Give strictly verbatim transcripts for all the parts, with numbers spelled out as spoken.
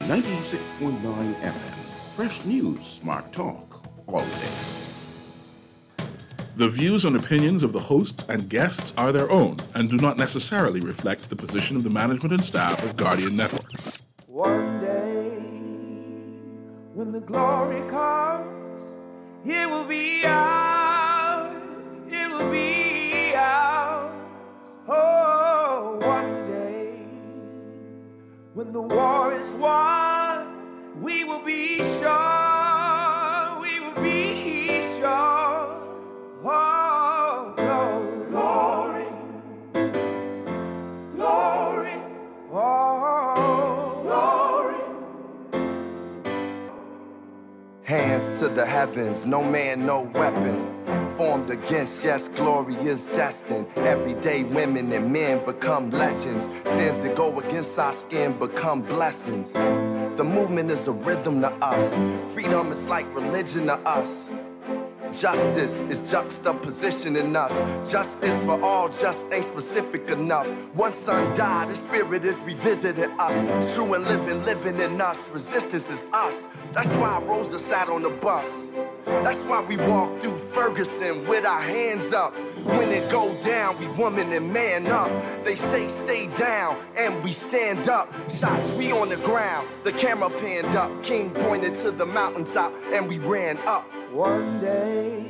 ninety-six point nine F M. Fresh news, smart talk, all day. The views and opinions of the hosts and guests are their own and do not necessarily reflect the position of the management and staff of Guardian Network. One day, when the glory comes, it will be ours, it will be ours. Oh, one day, when the war is won, we will be sure, we will be sure. Oh, glory, glory, glory, oh, glory. Hands to the heavens, no man, no weapon formed against, yes, glory is destined. Everyday women and men become legends. Sins that go against our skin become blessings. The movement is a rhythm to us. Freedom is like religion to us. Justice is juxtaposition in us. Justice for all just ain't specific enough. One son died, his spirit is revisiting us. True and living, living in us. Resistance is us. That's why Rosa sat on the bus. That's why we walk through Ferguson with our hands up. When it go down, we woman and man up. They say stay down, and we stand up. Shots, we on the ground. The camera panned up. King pointed to the mountaintop, and we ran up. One day,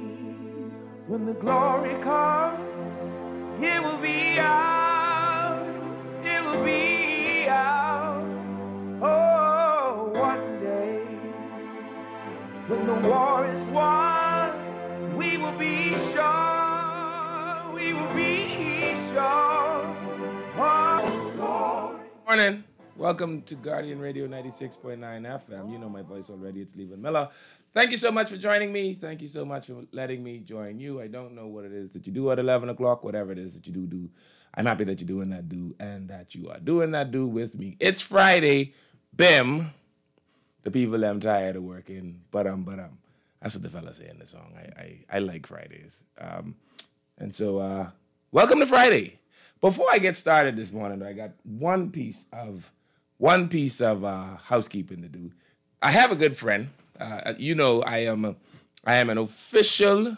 when the glory comes, it will be ours, it will be ours. Oh, one day, when the war is won, we will be sure, we will be sure. Oh, glory. Morning. Welcome to Guardian Radio ninety-six point nine F M. You know my voice already. It's Levan Miller. Thank you so much for joining me. Thank you so much for letting me join you. I don't know what it is that you do at eleven o'clock, whatever it is that you do, do. I'm happy that you're doing that do and that you are doing that do with me. It's Friday. Bim. The people I'm tired of working. But um, but um. That's what the fella say in the song. I I, I like Fridays. Um, and so, uh, welcome to Friday. Before I get started this morning, I got one piece of one piece of uh, housekeeping to do. I have a good friend. Uh, you know, I am a, I am an official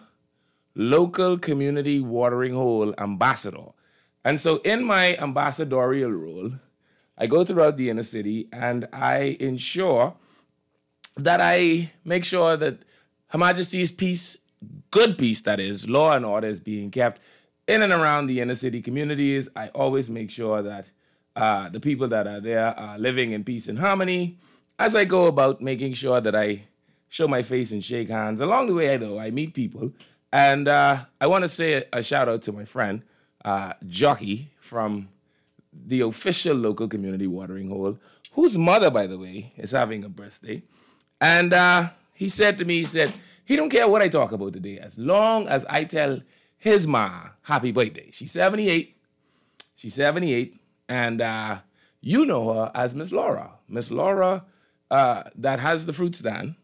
local community watering hole ambassador. And so in my ambassadorial role, I go throughout the inner city and I ensure that I make sure that Her Majesty's peace, good peace that is, law and order is being kept in and around the inner city communities. I always make sure that uh, the people that are there are living in peace and harmony as I go about making sure that I show my face and shake hands. Along the way, though, I meet people. And uh, I want to say a, a shout out to my friend, uh, Jockey, from the official local community watering hole, whose mother, by the way, is having a birthday. And uh, he said to me, he said, he don't care what I talk about today, as long as I tell his ma happy birthday. She's seventy-eight. She's seventy-eight. And uh, you know her as Miss Laura. Miss Laura uh, that has the fruit stand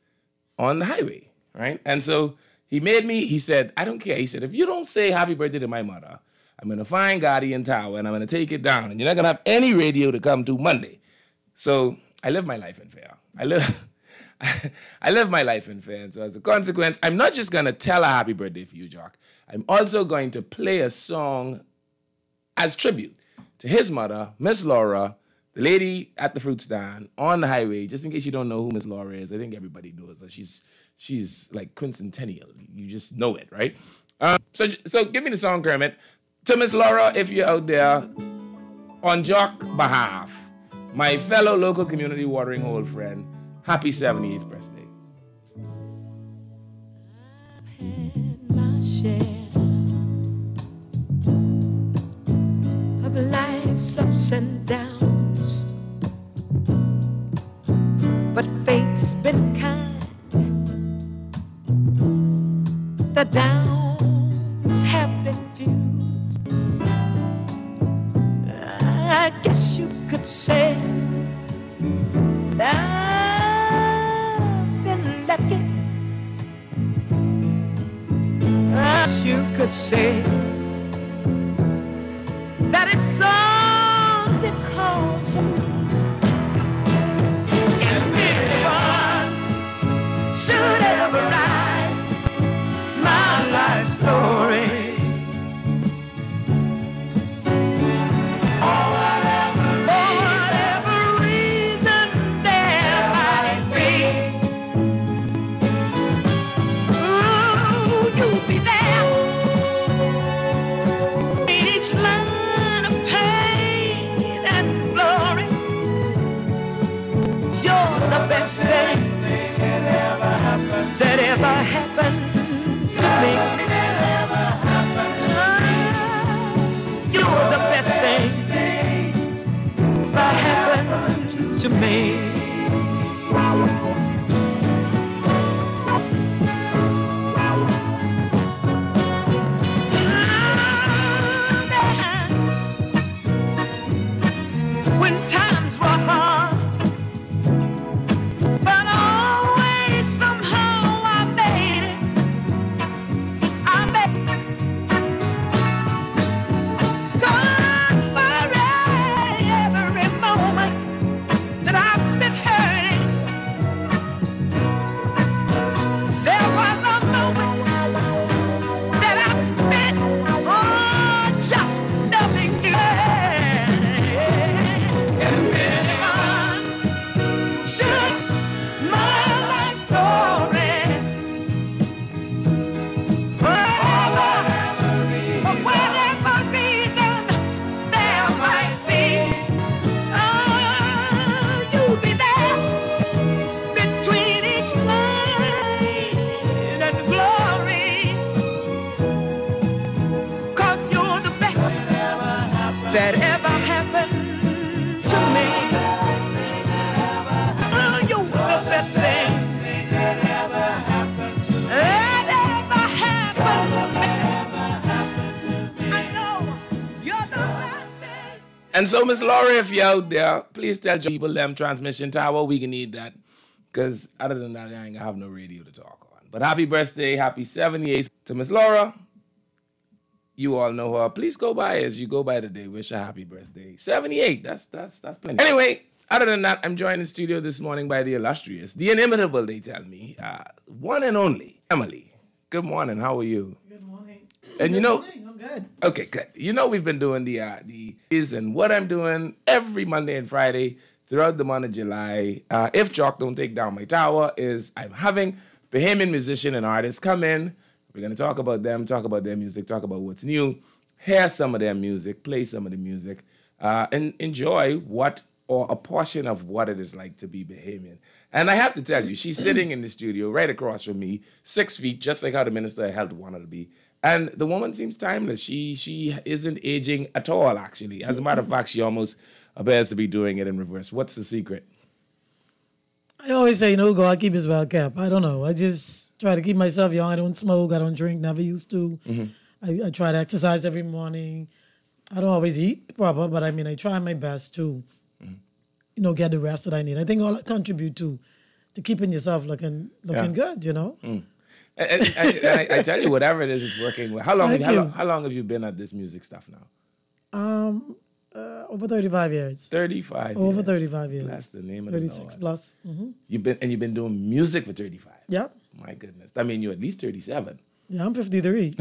on the highway, right? And so he made me, he said, I don't care. He said, if you don't say happy birthday to my mother, I'm going to find Guardian Tower and I'm going to take it down. And you're not going to have any radio to come to Monday. So I live my life in fair. I live... I live my life in fair, and so as a consequence, I'm not just going to tell a happy birthday for you, Jock. I'm also going to play a song as tribute to his mother, Miss Laura, the lady at the fruit stand on the highway. Just in case you don't know who Miss Laura is, I think everybody knows her. She's she's like quincentennial. You just know it, right? Um, so so give me the song, Kermit. To Miss Laura, if you're out there, on Jock's behalf, my fellow local community watering hole friend, happy seventy-eighth birthday. I've had my share of life's ups and downs, but fate's been kind. The downs have been few. I guess you could say that lucky, as you could say that it's all because of me. the best thing that ever happened to me. You're the best thing that happened to me. When times were hard, but always somehow I made it. I made it. 'Cause for every moment that I've spent hurting, there was a moment that I've spent oh, just loving you. Should my life story whatever, for whatever reason there might be, oh, you'll be there between each line and glory, 'cause you're the best that ever happened to me. Best thing that ever happened to me. That ever happened to me. I know you're the best thing. And so, Miss Laura, if you're out there, please tell people them transmission tower. We can need that. Because other than that, I ain't gonna have no radio to talk on. But happy birthday, happy seventy-eighth to Miss Laura. You all know her. Please go by as you go by today. Wish her happy birthday. seventy-eight. That's that's that's plenty. Anyway, other than that, I'm joined in studio this morning by the illustrious, the inimitable, they tell me, uh, one and only, Emily. Good morning. How are you? Good morning. And Good you know, morning. I'm good. okay, good. You know, we've been doing the uh, the is and what I'm doing every Monday and Friday throughout the month of July. Uh, if Jock don't take down my tower, is I'm having Bahamian musician and artists come in. We're gonna talk about them, talk about their music, talk about what's new, hear some of their music, play some of the music, uh, and enjoy what or a portion of what it is like to be Bahamian. And I have to tell you, she's sitting in the studio right across from me, six feet, just like how the Minister of Health wanted to be. And the woman seems timeless. She she isn't aging at all, actually. As a matter of fact, she almost appears to be doing it in reverse. What's the secret? I always say, you know, God keep his well kept. I don't know. I just try to keep myself young. I don't smoke. I don't drink. Never used to. Mm-hmm. I, I try to exercise every morning. I don't always eat proper, but I mean, I try my best to, mm-hmm. you know, get the rest that I need. I think all I contribute to, to keeping yourself looking looking yeah. good, you know. Mm. And, and, and, and I, I tell you, whatever it is, it's working well. How long? Have you, how, you. long how long have you been at this music stuff now? Um, uh, over thirty-five years. Thirty-five. Over years. thirty-five years. That's the name of thirty-six the plus. Mm-hmm. You've been and you've been doing music for thirty-five. Yep. My goodness. I mean, you're at least thirty-seven. Yeah, I'm fifty-three.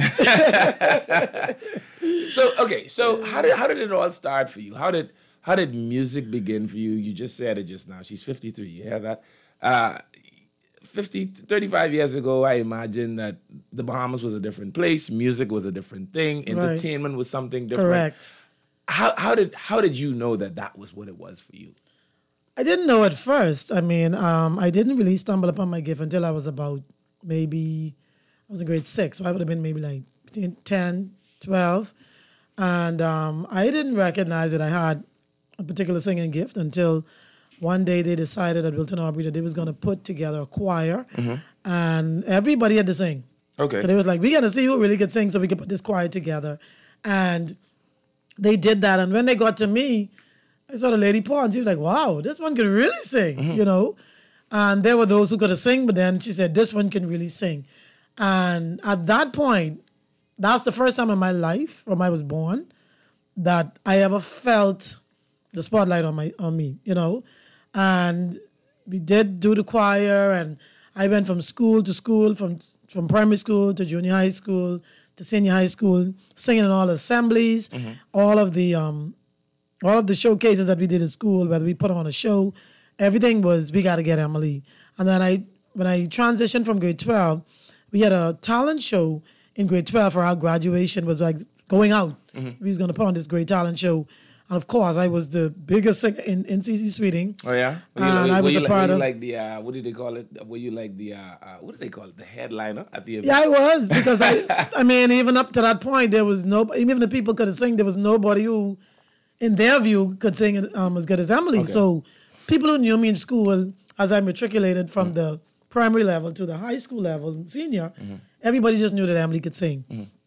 So okay, so how did how did it all start for you? How did how did music begin for you? You just said it just now. She's fifty-three. You hear that? Uh, fifty, thirty-five years ago, I imagine that the Bahamas was a different place. Music was a different thing. Entertainment right. was something different. Correct. How how did how did you know that that was what it was for you? I didn't know at first. I mean, um, I didn't really stumble upon my gift until I was about maybe, I was in grade six, so I would have been maybe like between ten, twelve. And um, I didn't recognize that I had a particular singing gift until one day they decided at Wilton Aubrey that they was going to put together a choir, mm-hmm. and everybody had to sing. Okay. So they was like, we got to see who really could sing so we could put this choir together. And they did that. And when they got to me, I saw the lady Paul, and she was like, wow, this one could really sing, mm-hmm. you know. And there were those who could have sing, but then she said, this one can really sing. And at that point, that's the first time in my life, from I was born, that I ever felt the spotlight on my on me, you know. And we did do the choir, and I went from school to school, from from primary school to junior high school to senior high school, singing in all the assemblies, mm-hmm. all of the um, all of the showcases that we did at school, whether we put on a show, everything was, we got to get Emily. And then I, when I transitioned from grade twelve, we had a talent show in grade twelve for our graduation, was like going out. Mm-hmm. We was going to put on this great talent show. And of course, I was the biggest singer in, in C C Sweeting. Oh yeah, were And were I was you a like, part were you of- like the uh, what do they call it? Were you like the uh, uh, what do they call it? The headliner at the event? Yeah, I was because I, I mean, even up to that point, there was no, even if the people could sing, there was nobody who, in their view, could sing um, as good as Emily. Okay. So people who knew me in school, as I matriculated from the primary level to the high school level, senior, everybody just knew that Emily could sing,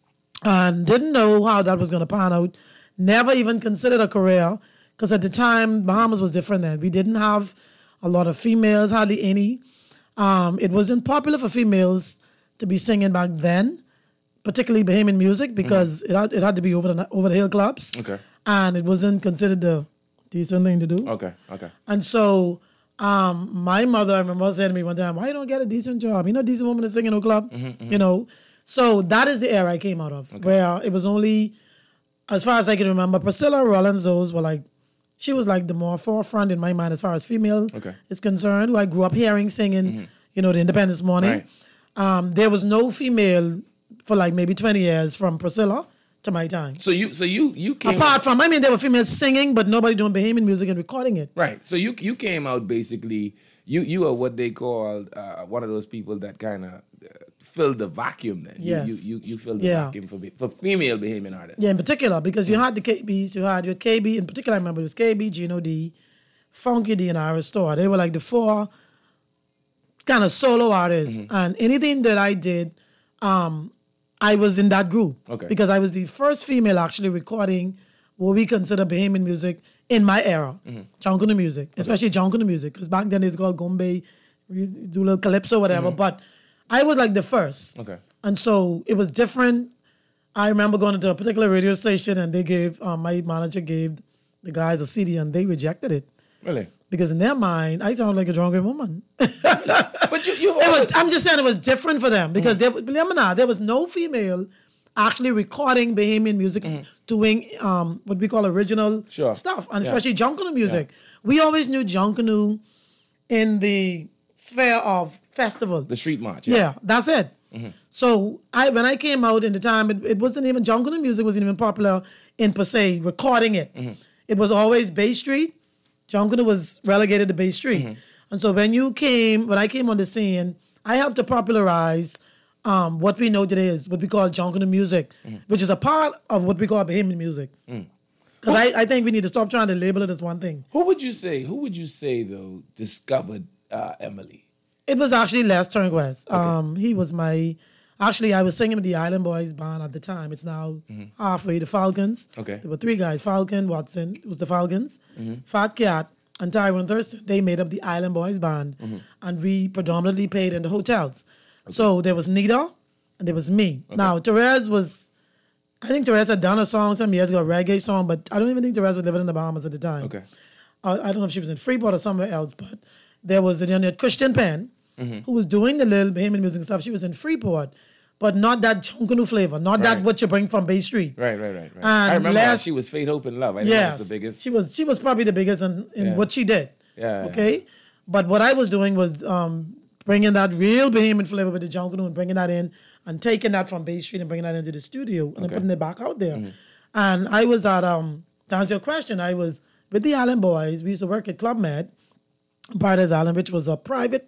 and didn't know how that was going to pan out. Never even considered a career because at the time Bahamas was different then. We didn't have a lot of females, hardly any. Um, it wasn't popular for females to be singing back then, particularly Bahamian music, because it had it had to be over the over the hill clubs. Okay. And it wasn't considered the decent thing to do. Okay, okay. And so um, my mother, I remember saying to me one time, why you don't get a decent job? You know, decent woman is singing in a club, you know? So that is the era I came out of, where it was only, as far as I can remember, Priscilla Rollins, those were like, she was like the more forefront in my mind as far as female Okay. is concerned, who I grew up hearing singing, you know, the Independence Morning. Right. Um, there was no female for like maybe twenty years from Priscilla to my time. So you, so you, you came Apart from, I mean, there were females singing, but nobody doing Bahamian music and recording it. right. So you, you came out basically. You, you are what they called uh, one of those people that kind of uh, filled the vacuum. Then You- Yes. you, you, you filled the Yeah. vacuum for be- for female Bahamian artists. Yeah, in particular, because you had the K Bs, you had your K B, in particular, I remember it was K B, Gino D, Funky D, and Iris Store. They were like the four kind of solo artists. And anything that I did, um, I was in that group. Okay. Because I was the first female actually recording what we consider Bahamian music in my era, Jonkuna music, especially Jonkuna music, because back then it's called Gombe, we used to do a little calypso, whatever. But I was like the first. Okay. And so it was different. I remember going to a particular radio station and they gave, um, my manager gave the guys a C D and they rejected it. Really? Because in their mind, I sound like a drunken woman. But you, you It was, I'm just saying it was different for them because there, believe it or not, there was no female actually recording Bahamian music, doing um, what we call original Sure. stuff, and Yeah. especially Jonkunu music. We always knew Jonkunu in the sphere of festival. the street march. Yeah, that's it. So I when I came out in the time, it, it wasn't even Jonkunu music wasn't even popular in per se, recording it. It was always Bay Street. Jonkunu was relegated to Bay Street. And so when you came, when I came on the scene, I helped to popularize um, what we know today is what we call Jonkunu music, which is a part of what we call Bahamian music. Because I, I think we need to stop trying to label it as one thing. Who would you say? Who would you say though discovered uh, Emily? It was actually Les Turnquest. Um, he was my, actually I was singing with the Island Boys band at the time. It's now halfway, the Falcons. Okay. There were three guys, Falcon, Watson, it was the Falcons, Fat Cat, and Tyrone Thurston. They made up the Island Boys band. And we predominantly paid in the hotels. So there was Nita and there was me. Now, Therese was, I think Therese had done a song some years ago, a reggae song, but I don't even think Therese was living in the Bahamas at the time. Okay. Uh, I don't know if she was in Freeport or somewhere else, but there was a you know, Christian Penn who was doing the little Bahamian music stuff. She was in Freeport, but not that Chunkunu flavor, not that Right. what you bring from Bay Street. Right, right, right, right. And I remember last- she was Fate Hope and Love. I think Yes, that's the biggest. she was. She was probably the biggest in, in Yeah. what she did. Yeah, yeah. Okay, but what I was doing was um, bringing that real Bahamian flavor with the Chunkunu and bringing that in and taking that from Bay Street and bringing that into the studio and then Okay. putting it back out there. And I was at um to answer your question, I was with the Island Boys. We used to work at Club Med, Paradise Island, which was a private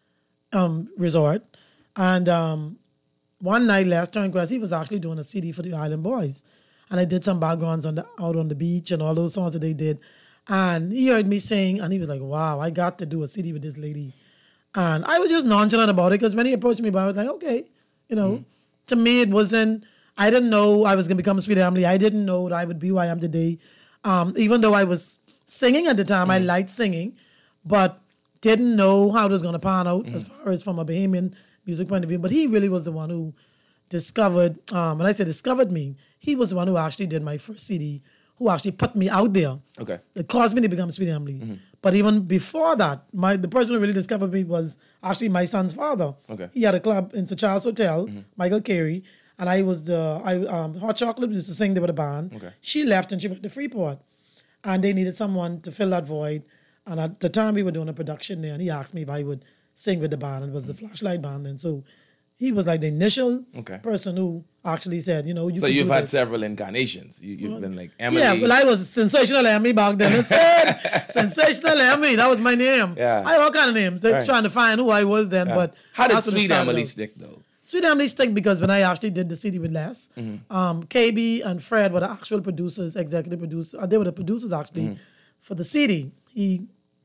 um resort. And um one night last Turnquest, he was actually doing a C D for the Island Boys. And I did some backgrounds on the out on the beach and all those songs that they did. And he heard me sing and he was like, wow, I got to do a C D with this lady. And I was just nonchalant about it because when he approached me, I was like, okay, you know, to me, it wasn't, I didn't know I was going to become Sweet Emily. I didn't know that I would be who I am today. Um, even though I was singing at the time, I liked singing, but didn't know how it was going to pan out as far as from a Bahamian music point of view. But he really was the one who discovered, um, when I say discovered me, he was the one who actually did my first C D, who actually put me out there. Okay. It caused me to become Sweet Emily. But even before that, my the person who really discovered me was actually my son's father. Okay. He had a club in Sir Charles Hotel, Michael Carey, and I was the I um, Hot Chocolate used to sing there with a band. Okay. She left and she went to Freeport, and they needed someone to fill that void. And at the time we were doing a production there, and he asked me if I would sing with the band. It was the Flashlight Band, and so he was like the initial Okay. person who actually said, you know, you So could you've do had this. several incarnations. You, you've been like Emily. Yeah, well, I was Sensational Emmy back then. I said Sensational Emmy. That was my name. Yeah. I had all kind of names. They were Right. trying to find who I was then, Yeah. but How did that's what it Sweet started Emily out. stick though? Sweet Emily stick because when I actually did the C D with Les, Mm-hmm. um, K B and Fred were the actual producers, executive producers. Uh, they were the producers actually Mm-hmm. for the C D. He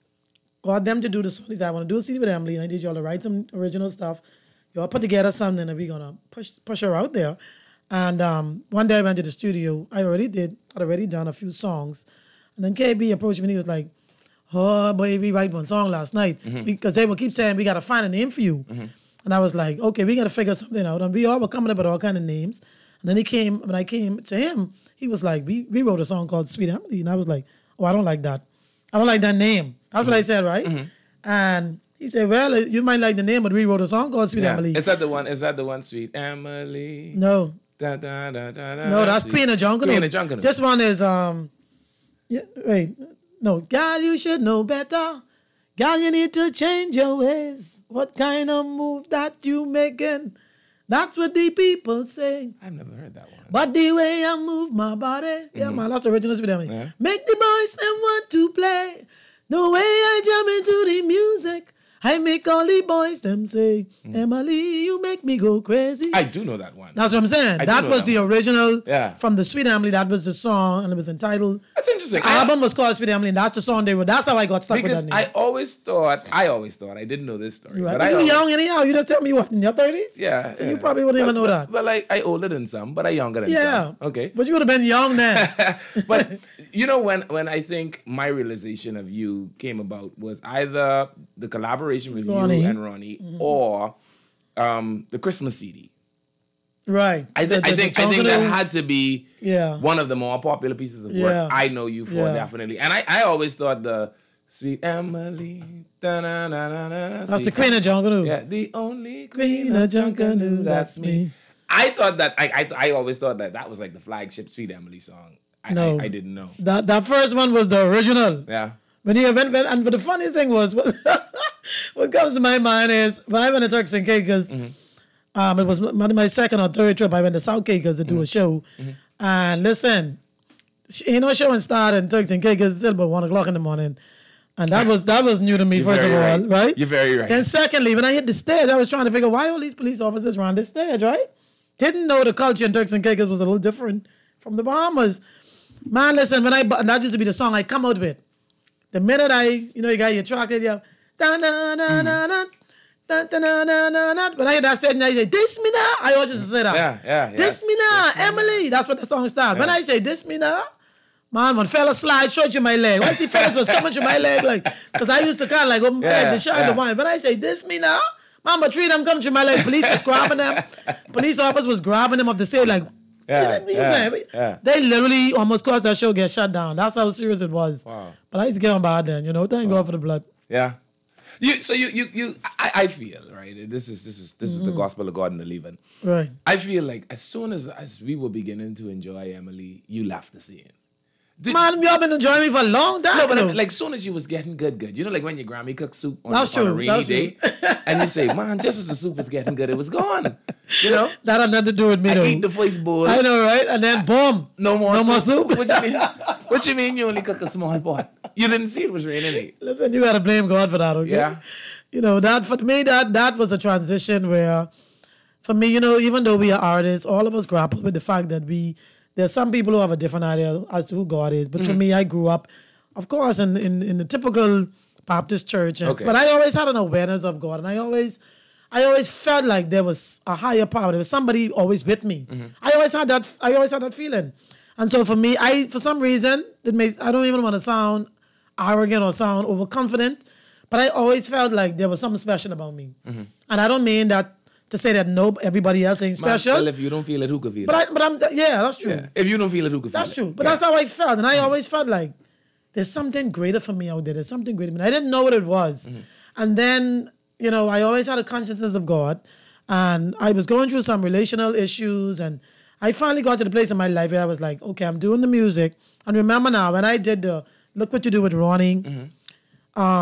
got them to do the song. He said, I want to do a C D with Emily, and I need y'all to write some original stuff. Y'all put together something, and we're gonna push push her out there. And um, one day I went to the studio. I already did, I'd already done a few songs, and then K B approached me and he was like, "Oh boy, we write one song last night because they would keep saying we gotta find a name for you." And I was like, "Okay, we gotta figure something out." And we all were coming up with all kind of names. And then he came when I came to him. He was like, "We we wrote a song called Sweet Emily," and I was like, "Oh, I don't like that. I don't like that name." That's what I said, right? And he said, "Well, you might like the name, but we wrote a song called Sweet Yeah. Emily." Is that the one? Is that the one? Sweet Emily. No, Da, da, da, da, da, no, that's Sweet- Queen of Jungle. Queen of Jungle. This one is um, yeah, wait, no, girl, you should know better. Girl, you need to change your ways. What kind of move that you making? That's what the people say. I've never heard that one. But the way I move my body, yeah, man, that's the original Sweet Emily. Yeah. Make the boys them want to play. The way I jump into the music, I make all the boys them say, Emily, you make me go crazy. I do know that one. That's what I'm saying. I do That know was that the one. original Yeah. from the Sweet Emily. That was the song, and it was entitled. That's interesting. The I- album was called Sweet Emily, and that's the song they were. That's how I got stuck because with that name. I always thought, I always thought, I didn't know this story. You, right? But But I you always, young anyhow. You just tell me what in your thirties. Yeah. So yeah. you probably wouldn't even But- know but- that. But like, I older than some, but I younger than Yeah. some. Okay. But you would have been young then. But you know, when when I think my realization of you came about was either the collaboration with Ronnie. you and Ronnie or um, the Christmas C D. Right. I, The- th- I the- think the I think that Jungle- had to be Yeah. one of the more popular pieces of Yeah. work I know you for, Yeah. definitely. And I, I always thought the Sweet Emily, da-na-na-na-na-na, That's the sweet- Queen of Jungle. Yeah, the only Queen queen of of Junkanoo, Junkanoo, that's that's me. me. I thought that I, I I always thought that that was like the flagship Sweet Emily song. I, No. I, I didn't know. That that first one was the original. Yeah. When you went, when, and but the funny thing was, what, what comes to my mind is when I went to Turks and Caicos, um, it was my, my second or third trip. I went to South Caicos to do a show, and listen, sh- you know, show and start in Turks and Caicos till about one o'clock in the morning, and that was that was new to me. You're first of very all, right. right? You're very right. And secondly, when I hit the stage, I was trying to figure why all these police officers were on this stage, right? Didn't know the culture in Turks and Caicos was a little different from the Bahamas. Man, listen, when I bu- that used to be the song I come out with. The minute I, you know, you got your track, yeah, da na na na na, da da na na na na. When I hear that stage, I say, "This me now," I always just say that. Yeah, yeah, yeah. This me now, Emily. That's what the song starts. When I say "this me now," man, when fella slide short through my leg, when I see fellas was coming through my leg, like, because I used to kind of like open my Yeah, leg, the shine yeah. the wine. When I say "this me now," man, but three of them come through my leg. Police was grabbing them. Police officers was grabbing them off the stage, like. Yeah, You yeah, know, yeah. They literally almost caused that show get shut down. That's how serious it was. Wow. But I used to get on bad then, you know. Thank God for the blood. Yeah. You so you you you I, I feel, right? This is this is this is the gospel of God in the leaving. Right. I feel like as soon as as we were beginning to enjoy Emily, you left the scene. Did- Man, you have been enjoying me for a long time. No, but you know. like soon as you was getting good, good. You know, like when your Grammy cooked soup on, That's on a true, rainy that's day, and you say, "Man, just as the soup was getting good, it was gone." You know, that had nothing to do with me, I though. eat the first bowl. I know, right? And then boom. No more No soup. more soup. What you mean? What you mean? You only cook a small pot? You didn't see it was raining. eh? Listen, you gotta blame God for that, okay? Yeah. You know, that for me, that that was a transition where, for me, you know, even though we are artists, all of us grapple with the fact that we, there's some people who have a different idea as to who God is. But Mm-hmm. for me, I grew up, of course, in, in, in the typical Baptist church. And, Okay. But I always had an awareness of God. And I always, I always felt like there was a higher power. There was somebody always with me. Mm-hmm. I always had that, I always had that feeling. And so for me, I, for some reason, it makes, I don't even want to sound arrogant or sound overconfident, but I always felt like there was something special about me. And I don't mean that to say that no, everybody else ain't Mm-hmm. Man, special. well, if you don't feel it, who could feel but it? I, but I'm, yeah, that's true. Yeah. If you don't feel it, who could feel That's it? true. But Yeah. that's how I felt. And I always felt like there's something greater for me out there. There's something greater. I didn't know what it was. Mm-hmm. And then, you know, I always had a consciousness of God. And I was going through some relational issues. And I finally got to the place in my life where I was like, okay, I'm doing the music. And remember now, when I did the Look What You Do with Ronnie, Mm-hmm. um,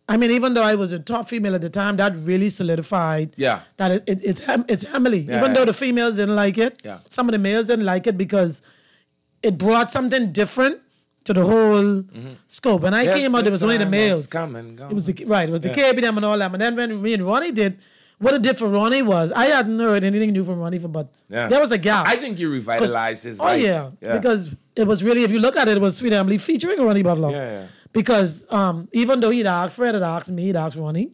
I mean, even though I was a top female at the time, that really solidified Yeah. that it, it, it's Em- it's Emily. Yeah, even yeah. though the females didn't like it, Yeah. some of the males didn't like it because it brought something different to the whole scope. When I Yes, came out, there was only the time has males. come and gone. It was the right. It was the Yeah. K B M and all that. And then when me and Ronnie did, what it did for Ronnie was I hadn't heard anything new from Ronnie for, but Yeah. there was a gap. I think you revitalized his Oh life. yeah. because it was really, if you look at it, it was Sweet Emily featuring Ronnie Butler. Yeah, yeah. Because um, even though he'd asked, Fred had asked me, he'd asked Ronnie,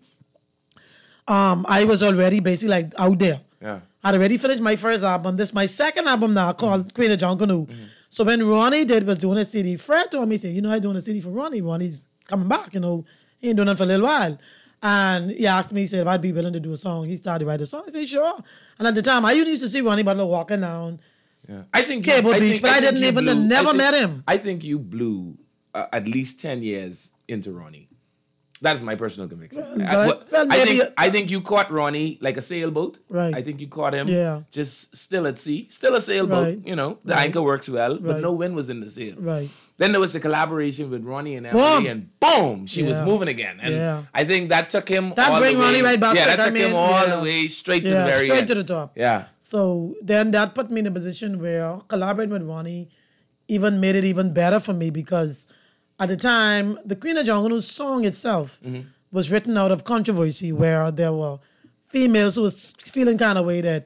um, I was already basically like out there. Yeah. I'd already finished my first album. This is my second album now called Queen of John Canoe. So when Ronnie did was doing a C D, Fred told me, say, you know, I'm doing a C D for Ronnie. Ronnie's coming back, you know, he ain't doing it for a little while. And he asked me, he said, if I'd be willing to do a song. He started to write a song. I said, sure. And at the time, I used to see Ronnie Butler walking down. Yeah. I think Cable I Beach, think- but I think didn't you even- blew- never I think- met him. I think you blew uh, at least ten years into Ronnie. That is my personal conviction. Well, I, well, what- well, I maybe- think I think you caught Ronnie like a sailboat. Right. I think you caught him. Yeah. Just still at sea, still a sailboat. Right. You know, the Right. anchor works well, but Right. no wind was in the sail. Right. Then there was a collaboration with Ronnie and Emily, Boom. and boom, she was Yeah. moving again. And Yeah. I think that took him. That all bring the way, Ronnie right back Yeah, to- that I took him mean, all yeah. the way straight to Yeah, the very straight end. to the top. Yeah. So then that put me in a position where collaborating with Ronnie even made it even better for me because at the time, the Queen of Jungle song itself was written out of controversy where there were females who was feeling kind of way that,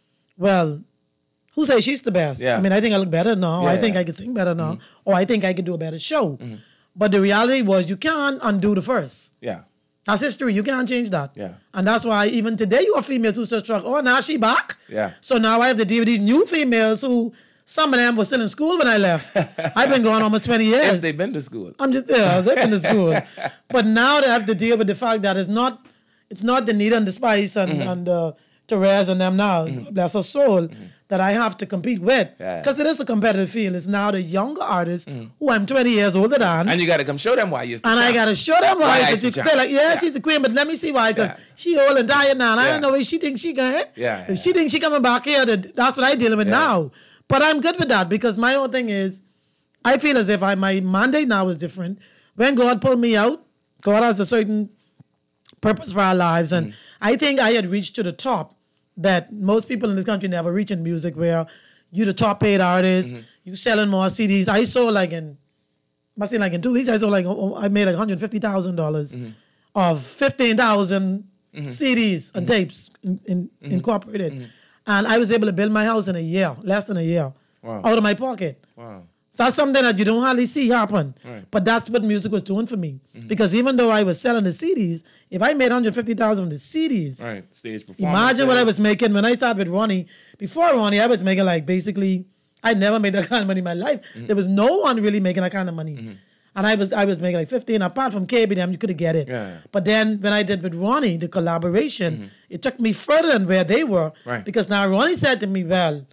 well, who say she's the best? Yeah. I mean, I think I look better now. Yeah, I think yeah. I could sing better now. Or I think I could do a better show. But the reality was you can't undo the first. Yeah. That's history. You can't change that. Yeah. And that's why even today you have females who still struggle. Oh, now she back. Yeah. So now I have to deal with these new females who some of them were still in school when I left. I've been going almost twenty If years. they've been to school. I'm just yeah, I was in the school. But now they have to deal with the fact that it's not it's not the need and the spice and, Mm-hmm. and uh, Therese and them now, God bless her soul, that I have to compete with. Yeah. Because it is a competitive field. It's now the younger artists who I'm twenty years older than. And you got to come show them why you're the And I champ. gotta show them Why why. I Because you the can say like, yeah, champ. she's a queen, but let me see why. Because Yeah. she old and tired now. And I Yeah. don't know if she thinks she going. Yeah, If she thinks she coming back here, then that's what I dealing with Yeah. now. But I'm good with that because my whole thing is, I feel as if I my mandate now is different. When God pulled me out, God has a certain purpose for our lives, and Mm. I think I had reached to the top that most people in this country never reach in music, where you the top paid artist, Mm-hmm. you selling more C Ds. I saw like in must say like in two weeks, I saw like oh, I made like one hundred fifty thousand dollars Mm-hmm. of fifteen thousand C Ds and tapes in, in, incorporated, and I was able to build my house in a year, less than a year, Wow. out of my pocket. Wow. So that's something that you don't hardly see happen. Right. But that's what music was doing for me. Because even though I was selling the C Ds, if I made one hundred fifty thousand on the C Ds, Right. Stage performance. imagine what I was making when I started with Ronnie. Before Ronnie, I was making like basically, I never made that kind of money in my life. Mm-hmm. There was no one really making that kind of money. And I was I was making like fifteen. Apart from K B D M, you could get it. Yeah, yeah. But then when I did with Ronnie, the collaboration, it took me further than where they were. Right. Because now Ronnie said to me, well,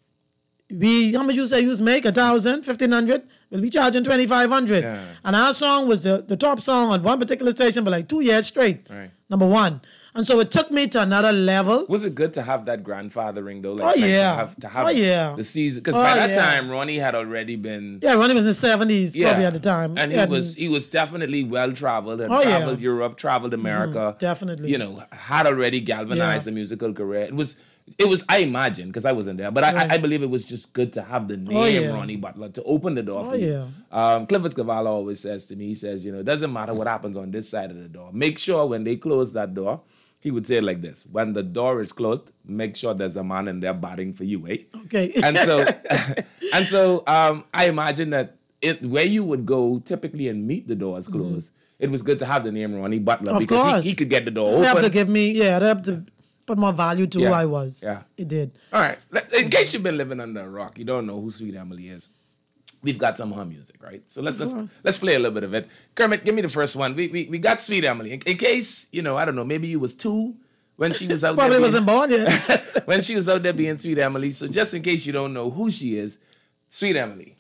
we how much you say you make? A thousand, fifteen hundred? Well, we charging twenty five hundred. Yeah. And our song was the, the top song on one particular station for like two years straight. Right. Number one. And so it took me to another level. Was it good to have that grandfathering though? Like, Oh, like yeah. To have, to have Oh, yeah. the season because Oh, by that yeah. time Ronnie had already been. Yeah, Ronnie was in the seventies Yeah. probably at the time. And he Yeah, was he was definitely well traveled and Oh, yeah. traveled Europe, traveled America. definitely. You know, had already galvanized Yeah. the musical career. It was it was I imagine, because I wasn't there, but I, Right. I, I believe it was just good to have the name Oh, yeah. Ronnie Butler to open the door Oh, for you. yeah. Um, Clifford Cavallo always says to me, he says, you know, it doesn't matter what happens on this side of the door. Make sure when they close that door, he would say it like this: when the door is closed, make sure there's a man in there batting for you, eh? Okay. And so, and so, um, I imagine that it, where you would go typically and meet the doors closed, it was good to have the name Ronnie Butler Of because course. he, he could get the door They have to open. give me, yeah, they have to put more value to who Yeah. I was. Yeah. It did. All right. Let- In case you've been living under a rock, you don't know who Sweet Emily is. We've got some of her music, right? So let's let's course. let's play a little bit of it. Kermit, give me the first one. We we, we got Sweet Emily. In, in case you know, I don't know, maybe you was two when she was out Probably there. wasn't born yet. when she was out there being Sweet Emily. So just in case you don't know who she is, Sweet Emily.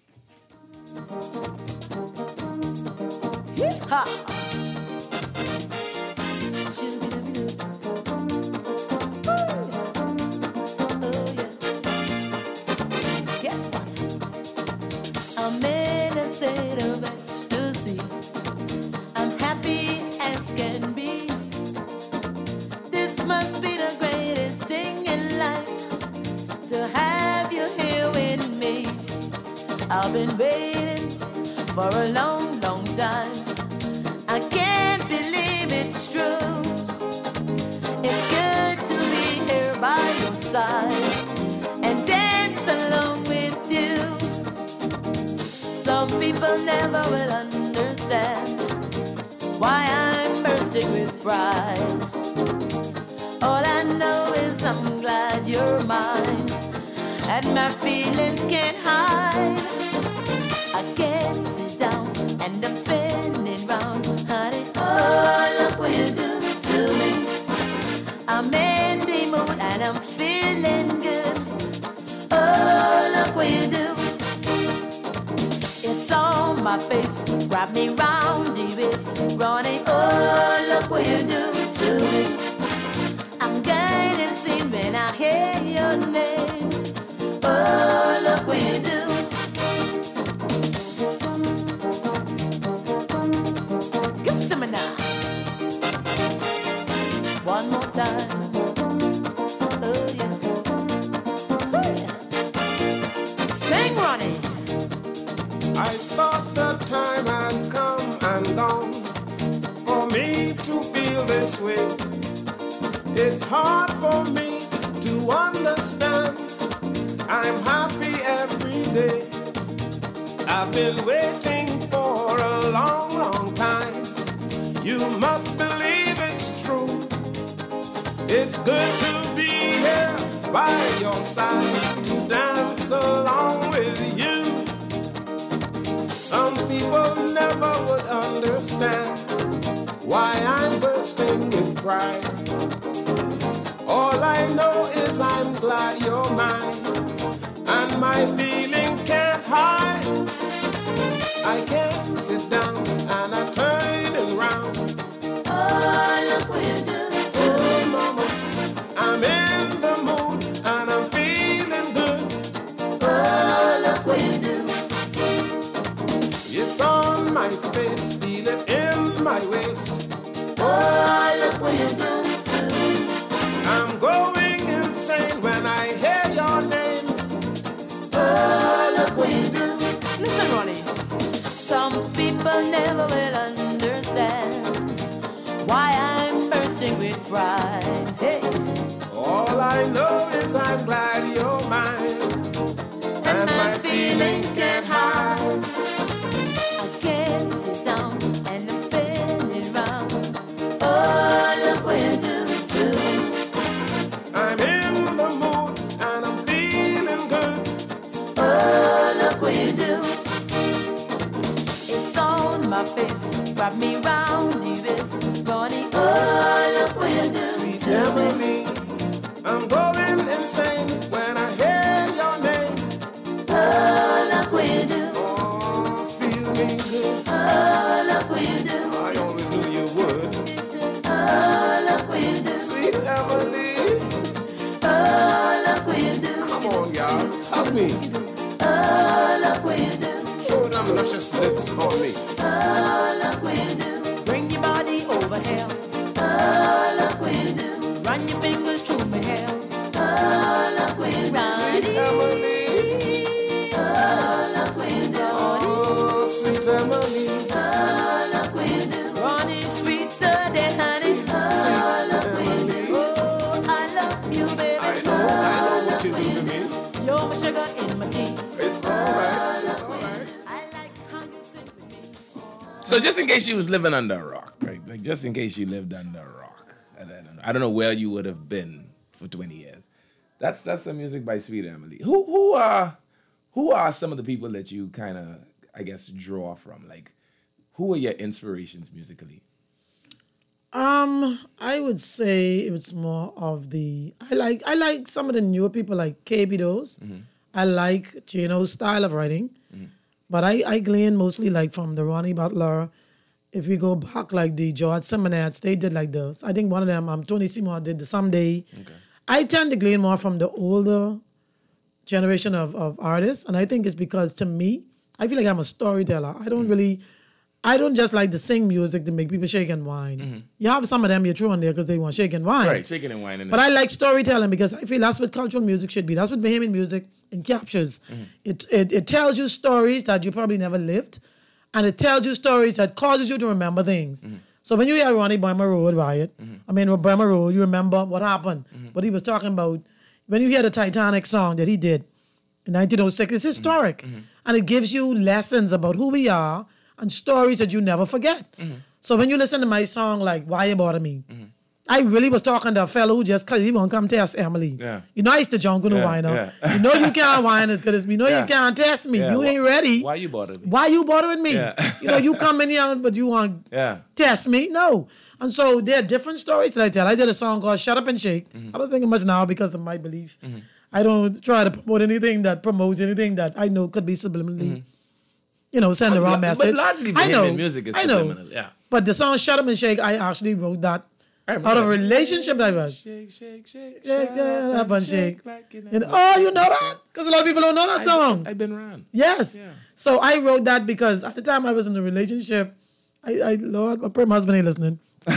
Guess what? I'm in a state of ecstasy. I'm happy and scared can be. This must be the greatest thing in life, to have you here with me. I've been waiting for a long, long time. I can't believe it's true. It's good to be here by your side and dance along with you. Some people never will understand why I'm bursting with pride. All I know is I'm glad you're mine, and my feelings can't hide. I can't sit down and I'm spinning round, honey. Oh, look what you do to me. I'm in the mood and I'm feeling good. Oh, look what you do. It's on my face, grab me round the waist, running. Oh, look what you do to me. I'm getting seen when I hear your name. Oh, look what you do. Give it to me now. One more time. Oh yeah. Oh yeah. Sing, Ronnie. I thought the time had come and gone for me to feel this way. It's hard for me to understand. I'm happy every day. I've been waiting for a long, long time. You must believe it's true. It's good to be here by your side to dance along with you. Some people never would understand why I'm bursting with pride. All I know is I'm glad you're mine, and my feelings can't hide. I can't sit down and I'm turning round. Oh, look what you do to Oh, me. mama, I'm in the mood and I'm feeling good. Oh, look what you do. It's on my face, feel it in my waist. Oh, look what you do to me. I'm going insane when I hear your name. Oh, look what you do. Listen, Ronnie. Some people never will understand why I'm bursting with pride. Hey. All I know is I'm glad you're mine, and my feelings can't hide. I can't sit down and I'm spinning round. Oh, look what you do to me. I'm in the mood and I'm feeling good. Oh, look what you do. It's on my face, grab me round the waist, Ronnie. Oh, look what you do Sweet to me. Emily, I'm going insane when I hear your name. Oh, look what you do. Oh, feel me good. Oh, look what you do. I always knew you would. Oh, look what you do. Sweet Emily, Oh, look what you do. come on, y'all, tell me. Oh, look what you do. Show them luscious lips on me. Oh, look what you do. Bring your body over here. Oh, look what you do. Run your fingers through my hair. Oh, look what you do. Sweet Emily, Oh, look what you do. oh, sweet Emily, Oh, look what you do. Ronnie, sweeter than honey. sweet, Oh, look sweet what you do. Emily. Oh, I love you, baby. I know, I know what you do to me. You're my sugar in my tea. It's alright, it's alright. I like how you sit with me. So just in case you was living under a rock, right? Like just in case you lived under a rock, I don't know, I don't know where you would have been for twenty years. That's that's the music by Sweet Emily. Who who are who are some of the people that you kind of I guess draw from? Like who are your inspirations musically? Um, I would say it was more of the I like I like some of the newer people like K B Does. I like Jano's style of writing. But I, I glean mostly like from the Ronnie Butler. If we go back like the George Simonettes, they did like this. I think one of them, um, Tony Seymour did the Someday. Okay. I tend to glean more from the older generation of, of artists. And I think it's because to me, I feel like I'm a storyteller. I don't really I don't just like to sing music to make people shake and whine. Mm-hmm. You have some of them you throw on there because they want shake and whine. Right, shaking and whining. But I like storytelling because I feel that's what cultural music should be. That's what Bahamian music encaptures. Mm-hmm. It, it it tells you stories that you probably never lived, and it tells you stories that causes you to remember things. Mm-hmm. So when you hear Ronnie Burma Road riot, I mean Burma Road, you remember what happened, what he was talking about. When you hear the Titanic song that he did in nineteen oh six, it's historic, and it gives you lessons about who we are and stories that you never forget. So when you listen to my song like Why You Bother Me, I really was talking to a fellow who just, cause he won't come test Emily. Yeah. You know I used to junk on the Yeah, whiner. yeah. You know you can't whine as good as me. You know Yeah. you can't test me. Yeah, You wh- ain't ready. Why you bothering me? Why you bothering me? Yeah. You know, you come in here, but you want Yeah. test me? No. And so there are different stories that I tell. I did a song called Shut Up and Shake. I don't sing it much now because of my belief. I don't try to promote anything that promotes anything that I know could be subliminally, you know, send the But wrong la- message. but largely I know. Bahamian music is I know. subliminal, yeah. But the song Shut Up and Shake, I actually wrote that I out remember of a that. relationship that I was. Shake, shake, shake, Shake, shut up and shake. like you know. And, oh, you know that? Because a lot of people don't know that I- song. I've been around. Yes. Yeah. So I wrote that because at the time I was in a relationship. I, I Lord, I pray my husband ain't listening.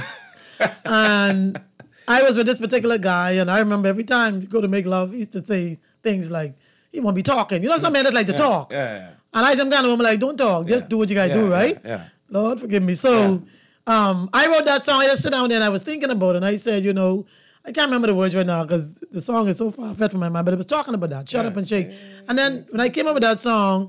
And I was with this particular guy, and I remember every time you go to make love, he used to say things like, "He won't be talking." You know, some men just like to talk. Yeah, yeah. And I some kind of woman like, "Don't talk, just Yeah. do what you gotta Yeah, do, yeah, right?" yeah. Lord forgive me. So, um, I wrote that song. I just sit down there and I was thinking about it, and I said, you know, I can't remember the words right now because the song is so far fetched from my mind, but it was talking about that. Shut up and shake. And then when I came up with that song,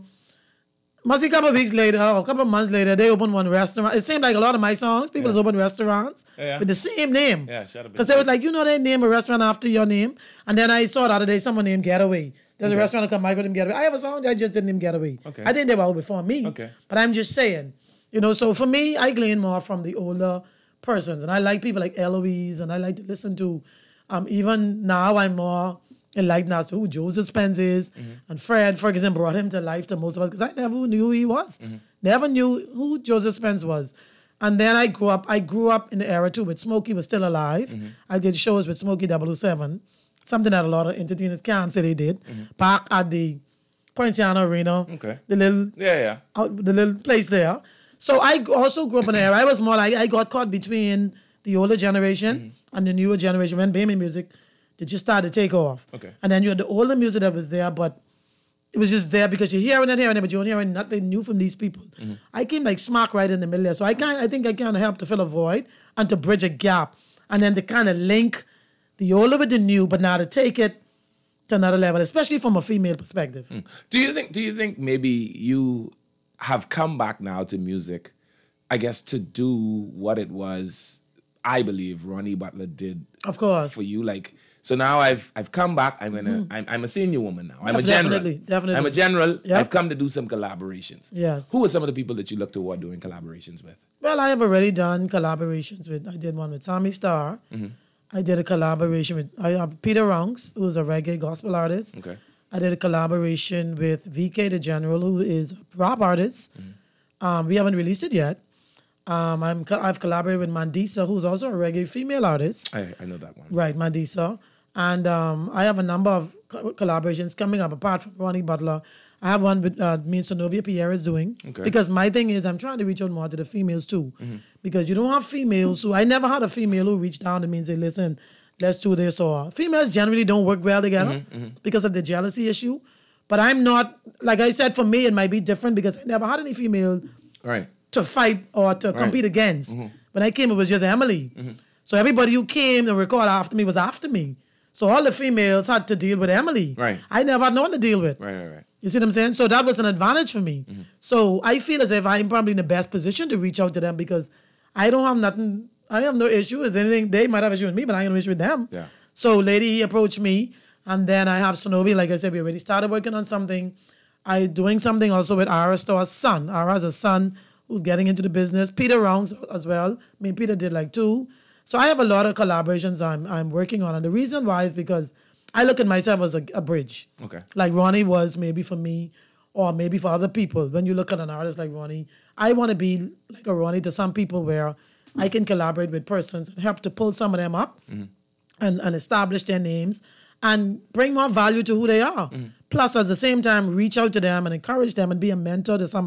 must be a couple of weeks later or a couple of months later, they opened one restaurant. It seemed like a lot of my songs, people has opened restaurants Yeah. with the same name. Yeah, shut up and Because they was shake. like, you know, they name a restaurant after your name. And then I saw the other day someone named Getaway. There's a restaurant called Michael named Getaway. I have a song that I just didn't name Getaway. Okay. I think they were out before me. Okay. But I'm just saying, you know, so for me, I glean more from the older persons. And I like people like Eloise, and I like to listen to, um, even now I'm more enlightened as to who Joseph Spence is. And Fred Ferguson brought him to life to most of us because I never knew who he was. Never knew who Joseph Spence was. And then I grew up, I grew up in the era too with Smokey was still alive. I did shows with Smokey double oh seven, something that a lot of entertainers can't say they did. Back at the Poinciana Arena, Okay. the little Yeah, yeah. out the little place there. So I g- also grew up in an era. I was more like I got caught between the older generation and the newer generation when Bahamian music did just start to take off. Okay. And then you had the older music that was there, but it was just there because you're hearing it, hearing it, but you're hearing nothing new from these people. I came like smack right in the middle there. So I kind I think I kind of helped to fill a void and to bridge a gap and then to kind of link the older with the new, but now to take it to another level, especially from a female perspective. Do you think? Do you think maybe you have come back now to music, I guess, to do what it was? I believe Ronnie Butler did Of course. for you. Like, so now I've I've come back. I'm gonna. I'm, I'm a senior woman now. I'm a Def- general. definitely, definitely. I'm a general. Yep. I've come to do some collaborations. Yes. Who are some of the people that you look toward doing collaborations with? Well, I have already done collaborations with, I did one with Sammy Starr. Mm-hmm. I did a collaboration with I have Peter Runks, who's a reggae gospel artist. Okay. I did a collaboration with V K the General, who is a rap artist. Mm-hmm. Um, we haven't released it yet. Um, I'm co- I've collaborated with Mandisa, who's also a reggae female artist. I, I know that one. Right, Mandisa. And um, I have a number of co- collaborations coming up apart from Ronnie Butler. I have one with uh, me and Sonovia Pierre is doing. Okay. Because my thing is I'm trying to reach out more to the females too. Because you don't have females who, I never had a female who reached down to me and say, listen, let's do this. Or females generally don't work well together because of the jealousy issue. But I'm not, like I said, for me it might be different because I never had any female All right. to fight or to compete against. When I came, it was just Emily. So everybody who came to record after me was after me. So all the females had to deal with Emily. Right. I never had no one to deal with. Right. Right. Right. You see what I'm saying? So that was an advantage for me. So I feel as if I'm probably in the best position to reach out to them because I don't have nothing, I have no issue with anything. They might have issue with me, but I ain't no issue with them. Yeah. So lady, he approached me, and then I have Sonovi. Like I said, we already started working on something. I doing something also with Ara Starr's son. Ara has a son who's getting into the business. Peter Rounds as well. I mean, Peter did like two. So I have a lot of collaborations I'm I'm working on. And the reason why is because I look at myself as a, a bridge. Okay. Like Ronnie was maybe for me or maybe for other people. When you look at an artist like Ronnie, I want to be like a Ronnie to some people where I can collaborate with persons and help to pull some of them up and, and establish their names and bring more value to who they are. Plus, at the same time, reach out to them and encourage them and be a mentor to some of them.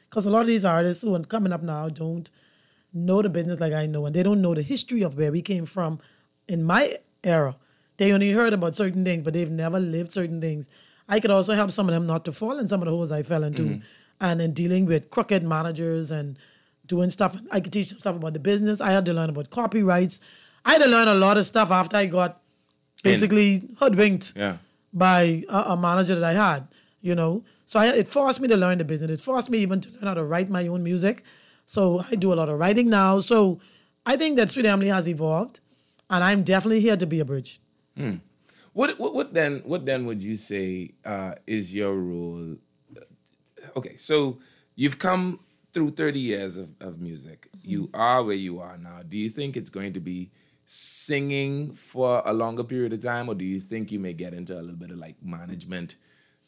Because a lot of these artists who are coming up now don't know the business like I know, and they don't know the history of where we came from in my era. They only heard about certain things, but they've never lived certain things. I could also help some of them not to fall in some of the holes I fell into. Mm-hmm. And in dealing with crooked managers and doing stuff, I could teach them stuff about the business. I had to learn about copyrights. I had to learn a lot of stuff after I got basically in. hoodwinked yeah. by a, a manager that I had, you know. So I, it forced me to learn the business. It forced me even to learn how to write my own music. So I do a lot of writing now. So I think that Sweet Emily has evolved, and I'm definitely here to be a bridge. Hmm. What, what what then what then would you say uh, is your role? Okay, so you've come through thirty years of, of music. Mm-hmm. You are where you are now. Do you think it's going to be singing for a longer period of time, or do you think you may get into a little bit of like management,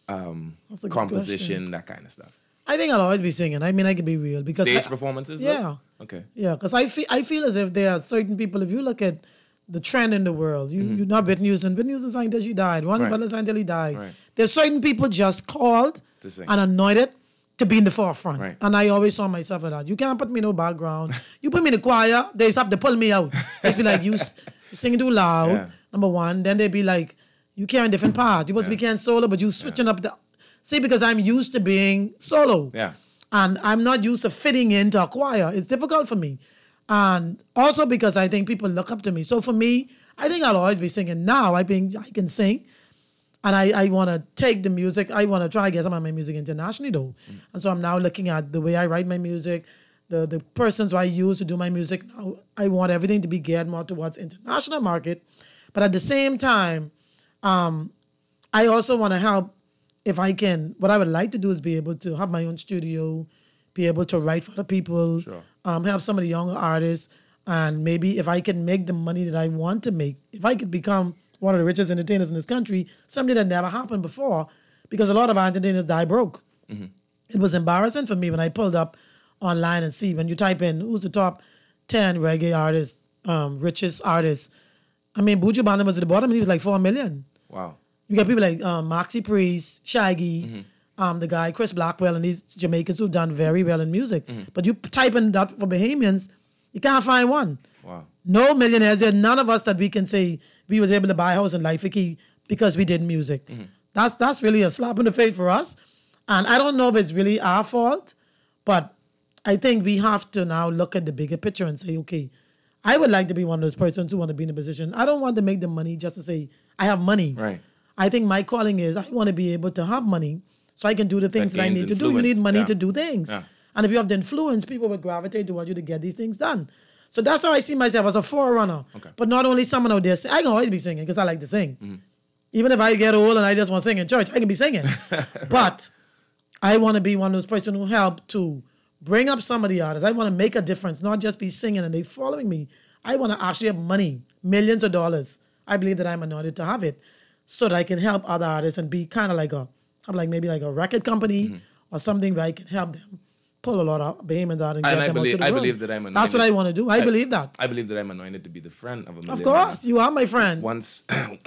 um, composition, that kind of stuff? I think I'll always be singing. I mean, I can be real because stage I, performances. Yeah. Though? Okay. Yeah, because I feel I feel as if there are certain people. If you look at the trend in the world, you mm-hmm. you know Whitney Houston. Whitney Houston sang till she died. Ronnie right. Butler sang till he died. Right. There's certain people just called to sing. and anointed to be in the forefront. Right. And I always saw myself like that. You can't put me in no background. You put me in the choir, they have to pull me out. They be like, you, you singing too loud, yeah. number one. Then they be like, you carrying different parts. You supposed yeah. to be carrying solo, but you switching yeah. up the... See, because I'm used to being solo. Yeah. And I'm not used to fitting into a choir. It's difficult for me. And also because I think people look up to me. So for me, I think I'll always be singing. Now I think I can sing. And I, I want to take the music. I want to try to get some of my music internationally, though. Mm. And so I'm now looking at the way I write my music, the, the persons who I use to do my music. Now I want everything to be geared more towards international market. But at the same time, um, I also want to help, if I can, what I would like to do is be able to have my own studio, be able to write for other people, sure. um, help some of the younger artists. And maybe if I can make the money that I want to make, if I could become one of the richest entertainers in this country, something that never happened before, because a lot of our entertainers die broke. Mm-hmm. It was embarrassing for me when I pulled up online and see, when you type in who's the top ten reggae artists, um, richest artists. I mean, Buju Banton was at the bottom and he was like four million. Wow. You got people like um, Maxi Priest, Shaggy, mm-hmm. um, the guy Chris Blackwell, and these Jamaicans who've done very well in music. Mm-hmm. But you type in that for Bahamians, you can't find one. Wow. No millionaires. There's none of us that we can say we was able to buy a house in Life Key because we did music. Mm-hmm. That's that's really a slap in the face for us. And I don't know if it's really our fault, but I think we have to now look at the bigger picture and say, okay, I would like to be one of those persons who want to be in a position. I don't want to make the money just to say, I have money. Right. I think my calling is I want to be able to have money so I can do the things that, that I need influence. to do. You need money yeah. to do things. Yeah. And if you have the influence, people will gravitate towards you to get these things done. So that's how I see myself, as a forerunner. Okay. But not only someone out there, I can always be singing because I like to sing. Mm-hmm. Even if I get old and I just want to sing in church, I can be singing. Right. But I want to be one of those persons who help to bring up some of the artists. I want to make a difference, not just be singing and they following me. I want to actually have money, millions of dollars. I believe that I'm anointed to have it so that I can help other artists and be kind of like a, have like maybe like a record company mm-hmm. or something where I can help them pull a lot of Bahamians out and, and get I them believe, out to the I world. believe that I'm anointed. That's what I want to do. I, I believe that. I believe that I'm anointed to be the friend of a million. Of course, you are my friend. Once,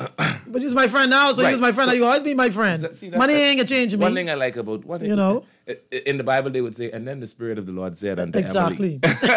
but you're my friend now, so right. you're my friend. So, you always be my friend. That, see, that, money ain't gonna change me. One thing I like about what you know, in the Bible they would say, and then the Spirit of the Lord said unto exactly.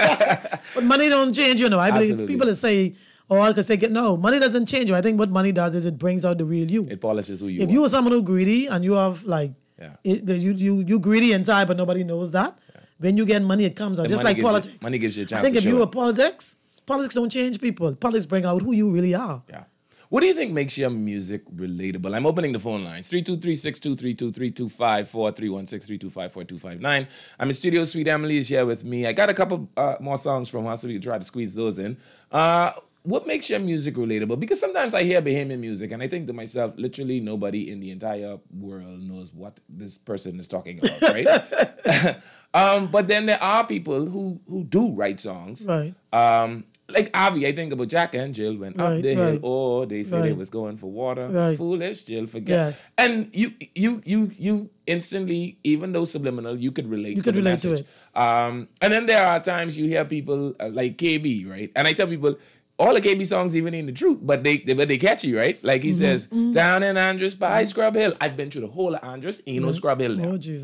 But money don't change, you know. I believe Absolutely. people that say, oh, I could say, no, money doesn't change you. I think what money does is it brings out the real you. It polishes who you if are. If you are someone who's greedy and you have like, yeah. it, you you you greedy inside, but nobody knows that. Yeah. When you get money, it comes out. The Just like politics. You, money gives you a chance. I think to if show you it. are politics, politics don't change people. Politics bring out who you really are. Yeah. What do you think makes your music relatable? I'm opening the phone lines. three two three, six two three two, three two five four, three one six, three two five four, two five nine. I'm in studio. Sweet Emily is here with me. I got a couple uh, more songs from her, so we can try to squeeze those in. Uh, what makes your music relatable? Because sometimes I hear Bahamian music and I think to myself, literally nobody in the entire world knows what this person is talking about, right? um, but then there are people who who do write songs. Right. Um, like Avi, I think about Jack and Jill went right, up the right. hill. Oh, they said right. they was going for water. Right. Foolish Jill, forget. Yes. And you, you, you, you instantly, even though subliminal, you could relate. You to could the relate message. to it. Um, and then there are times you hear people uh, like K B, right? And I tell people, all the K B songs even ain't the truth, but they, they but they catchy, right? Like he mm-hmm. says, mm-hmm. down in Andros by mm-hmm. Scrub Hill. I've been through the whole of Andros, ain't mm-hmm. no Scrub Hill there. Oh Jesus.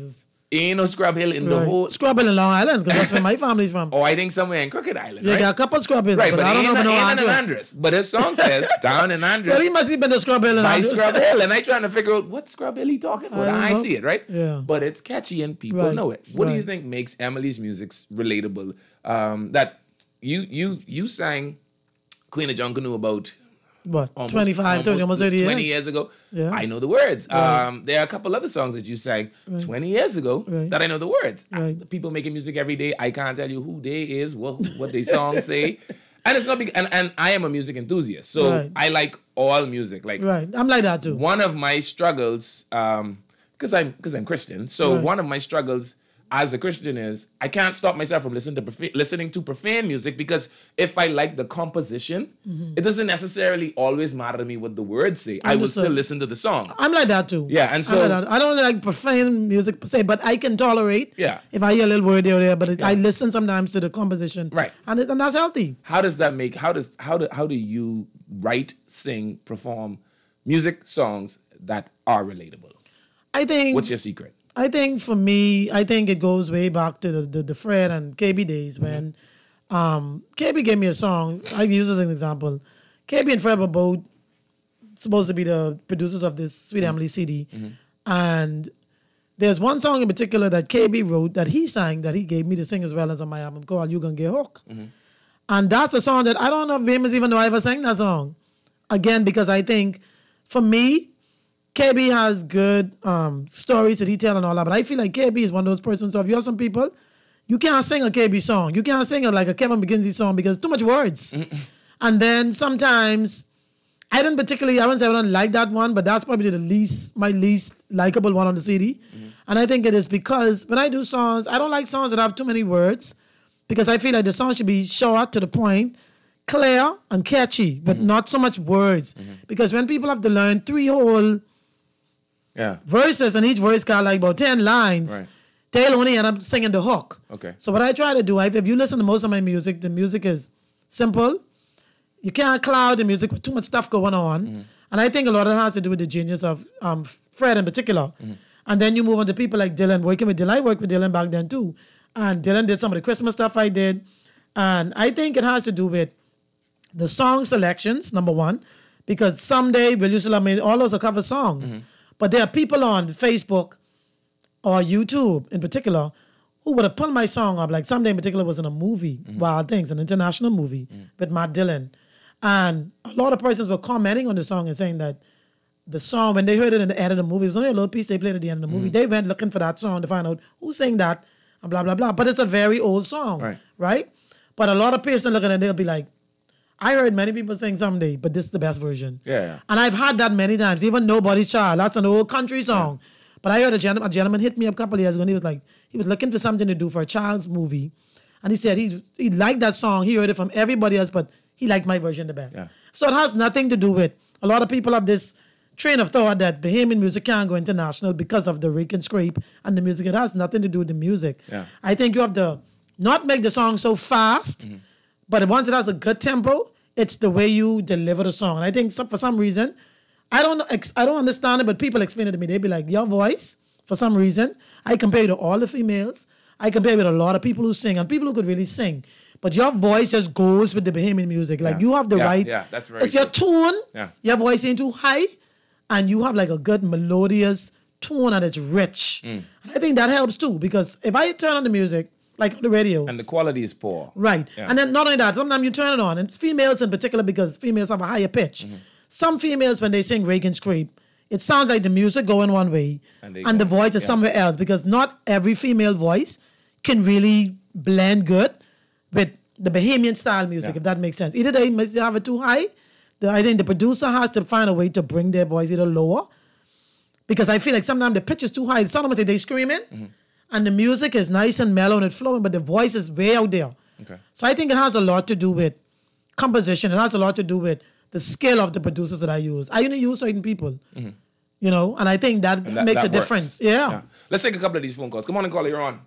Ain't no Scrub Hill in the Right. whole. Scrub Hill in Long Island, because that's where my family's from. Oh, I think somewhere in Crooked Island, Yeah, right? there are a couple Scrub Hills, Right, but, but, I don't ain't, know if no ain't Andres. an Andres. But his song says down in Andres. Well, he must have been the Scrub Hill in by Andres. Scrub Hill, and I trying to figure out what Scrub Hill he talking about. I don't I, know. see it, right? Yeah. But it's catchy and people Right, know it. What do you right. think makes Emily's music relatable? Um, that you you you sang Queen of Junkanoo about What, almost, twenty-five, thirty, almost thirty years? twenty years ago. Yeah. I know the words. Right. Um, there are a couple other songs that you sang twenty years ago Right. that I know the words. Right. Uh, People making music every day. I can't tell you who they is, what what they songs say. And it's not big. And, and I am a music enthusiast, so Right. I like all music. Like Right, I'm like that too. one of my struggles, um, because I'm because I'm Christian. So Right. one of my struggles as a Christian is I can't stop myself from listening to profa- listening to profane music, because if I like the composition, Mm-hmm. it doesn't necessarily always matter to me what the words say. I will Understood. still listen to the song. I'm like that too. Yeah, and I'm so- like that. I don't like profane music per se, but I can tolerate Yeah. if I hear a little word here or there. But it, I listen sometimes to the composition, Right. And, it, and that's healthy. How does that make? How does how do how do you write, sing, perform music songs that are relatable? I think. What's your secret? I think for me, I think it goes way back to the, the, the Fred and K B days when um, K B gave me a song. I use it as an example. K B and Fred were both supposed to be the producers of this Sweet Emily C D. And there's one song in particular that K B wrote that he sang that he gave me to sing as well as on my album called You Gonna Get Hooked. And that's a song that I don't know if Bamus even know I ever sang that song. Again, because I think for me, K B has good um, stories that he tell and all that, but I feel like K B is one of those persons. So if you have some people, you can't sing a K B song. You can't sing it like a Kevin McKinsey song because it's too much words. And then sometimes, I didn't particularly, I wouldn't say I don't like that one, but that's probably the least, my least likable one on the C D. And I think it is because when I do songs, I don't like songs that have too many words because I feel like the song should be short to the point, clear and catchy, but not so much words. Because when people have to learn three whole Yeah. verses and each verse got like about ten lines, Right. they'll only end up singing the hook. Okay. So what I try to do, I, if you listen to most of my music, the music is simple. You can't cloud the music with too much stuff going on. Mm-hmm. And I think a lot of it has to do with the genius of um, Fred in particular. Mm-hmm. And then you move on to people like Dylan, working with Dylan. I worked with Dylan back then too. And Dylan did some of the Christmas stuff I did. And I think it has to do with the song selections, number one, because Someday, Will You Still Love Me, all those are cover songs. But there are people on Facebook or YouTube in particular who would have pulled my song up. Like Someday in particular was in a movie, Wild Things, an international movie with Matt Dillon. And a lot of persons were commenting on the song and saying that the song, when they heard it in the end of the movie, it was only a little piece they played at the end of the movie. They went looking for that song to find out who sang that and blah, blah, blah. But it's a very old song, Right. right? But a lot of people looking at it, they'll be like, I heard many people sing Someday, but this is the best version. Yeah, yeah. And I've had that many times, even Nobody's Child. That's an old country song. But I heard a gentleman, a gentleman hit me up a couple of years ago and he was like, he was looking for something to do for a child's movie. And he said he he liked that song. He heard it from everybody else, but he liked my version the best. Yeah. So it has nothing to do with, a lot of people have this train of thought that Bahamian music can't go international because of the rake and scrape and the music. It has nothing to do with the music. Yeah. I think you have to not make the song so fast, but once it has a good tempo, it's the way you deliver the song. And I think some, for some reason, I don't know, ex- I don't understand it, but people explain it to me. They be like, your voice, for some reason, I compare you to all the females. I compare you with a lot of people who sing and people who could really sing. But your voice just goes with the Bahamian music. Like Yeah. you have the Yeah, right. yeah, that's very It's your true. tone. Yeah. Your voice ain't too high, and you have like a good melodious tone and it's rich. Mm. And I think that helps too because if I turn on the music, like on the radio, And the quality is poor. right, Yeah. and then not only that, sometimes you turn it on, and it's females in particular because females have a higher pitch. Mm-hmm. Some females, when they sing rake and scrape, it sounds like the music going one way And and, they the go- voice is yeah. somewhere else because not every female voice can really blend good with the Bahamian style music, Yeah. if that makes sense. Either they must have it too high, the, I think the producer has to find a way to bring their voice either lower because I feel like sometimes the pitch is too high. Some of them say they screaming Mm-hmm. and the music is nice and mellow and it's flowing, but the voice is way out there. Okay. So I think it has a lot to do with composition. It has a lot to do with the skill of the producers that I use. I only use certain people, you know, and I think that, And that- makes that a works. difference. Yeah. Yeah. Let's take a couple of these phone calls. Come on and call you're on.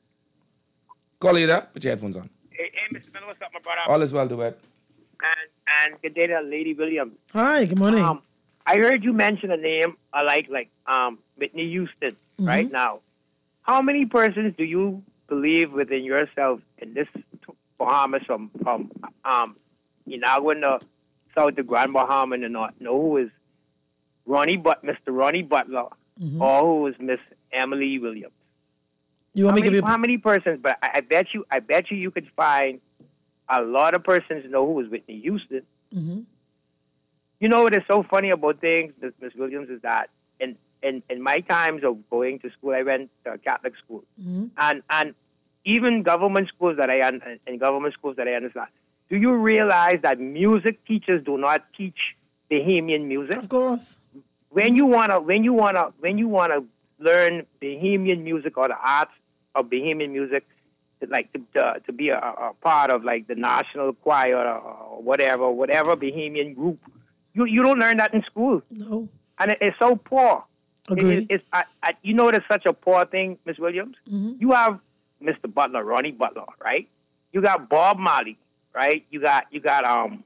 Call you there. Put your headphones on. Hey, hey, Mister Miller, what's up, my brother? All is well, Duet. And and good day to Lady Williams. Hi, good morning. Um, I heard you mention a name I like, like um Whitney Houston. Right now, how many persons do you believe within yourself in this Bahamas from from um Inagua in the south to Grand Bahama in the north know who is Ronnie but Mister Ronnie Butler Mhm. or who is Miss Emily Williams? You want how me to many, give you? how many persons? But I, I bet you, I bet you, you could find a lot of persons know who was Whitney Houston. Mm-hmm. You know what is so funny about things, Miss Williams, is that in, in in my times of going to school, I went to a Catholic school, Mm-hmm. and and even government schools that I un- in government schools that I understand. Do you realize that music teachers do not teach Bahamian music? Of course. When you wanna, when you wanna, when you wanna learn Bahamian music or the arts of Bahamian music, like to to, to be a, a part of like the national choir or, or whatever, whatever Bahamian group, you you don't learn that in school, No. and it, it's so poor. It- Agreed. it- it's I, I, you know it's such a poor thing, Miss Williams. Mhm. You have Mister Butler, Ronnie Butler, right? You got Bob Marley, right? You got you got um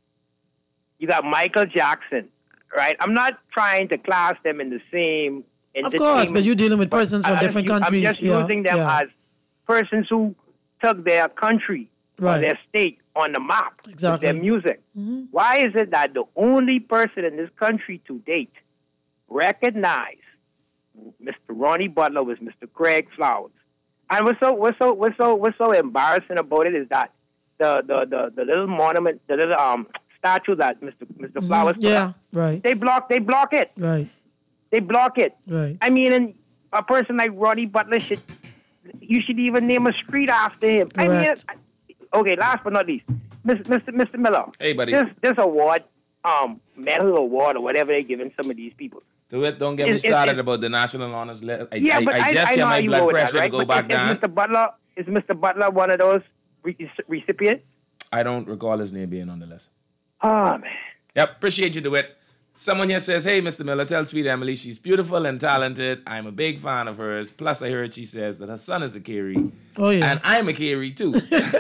you got Michael Jackson, right? I'm not trying to class them in the same. Of course, but you're dealing with but persons from I- I'm different ju- countries. I'm just yeah, using them yeah. as persons who took their country Right. or their state on the map with Exactly. their music. Mhm. Why is it that the only person in this country to date recognized Mister Ronnie Butler was Mister Craig Flowers? And what's so what's so what's so what's so embarrassing about it is that the the, the, the little monument, the little um statue that Mister Mister Mhm. Flowers put Yeah, up, right, they block they block it. right, They block it. right. I mean, and a person like Ronnie Butler should, you should even name a street after him. Correct. I mean, okay, last but not least, Mister Mister Miller. Hey, buddy. This this award, um, medal award or whatever they're giving some of these people. Do it. Don't get me It's- it's- started it's- about the national honors list. I, Yeah, I, but I I, just I get know how my you blood go with pressure that, right? to go But back is, down. Is Mister Butler is Mister Butler one of those re- recipients? I don't recall his name being on the list. Oh man. Yep, appreciate you, DeWitt. Someone here says, hey, Mister Miller, tell Sweet Emily she's beautiful and talented. I'm a big fan of hers. Plus, I heard she says that her son is a Carey. Oh, yeah. And I'm a Carey, too.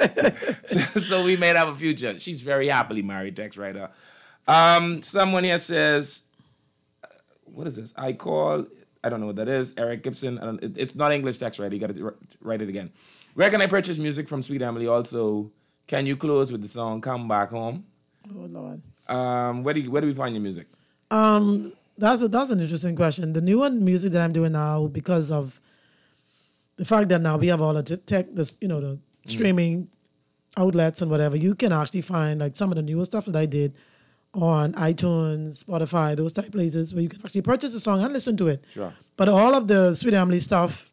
so, so we may have a future. She's very happily married, text writer. Um, someone here says, uh, what is this? I call, I don't know what that is. Eric Gibson. I don't, it, it's not English text writer. You got to write it again. Where can I purchase music from Sweet Emily? Also, can you close with the song Come Back Home? Oh Lord. Um, where do you, where do we find your music? Um, that's a, that's an interesting question. The newer music that I'm doing now, because of the fact that now we have all the t- tech, this you know, the streaming outlets and whatever, you can actually find like some of the newer stuff that I did on iTunes, Spotify, those type places where you can actually purchase a song and listen to it. Sure. But all of the Sweet Emily stuff,